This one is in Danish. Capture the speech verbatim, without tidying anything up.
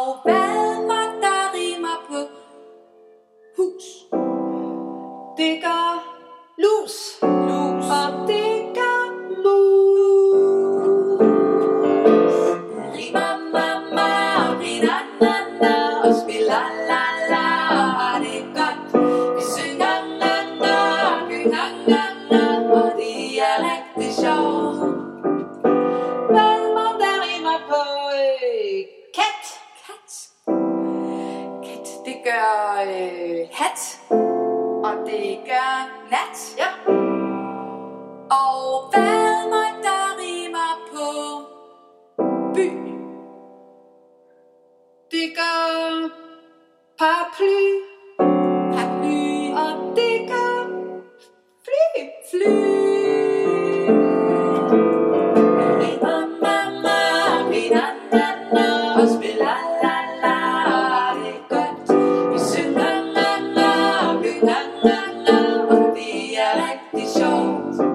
Og hvad var der rimer på hus? Det gør lus, lus. Og det gør mus. Rimer mamma, rimer nana, og spiller la la. Har det godt, vi synger nana, gynger nana, og det er rigtig sjovt. Hvad var der rimer på øh, kat? Kat. Kat, det gør øh, hat. Og det gør nat, ja. Og hvad må der rimer på by? Det gør paraply, paraply. Og det gør fly, fly. Rimer mamma, rimer nana, og spiller la la. Det er godt, vi synger nana, gynger nana, og det er rigtig sjovt.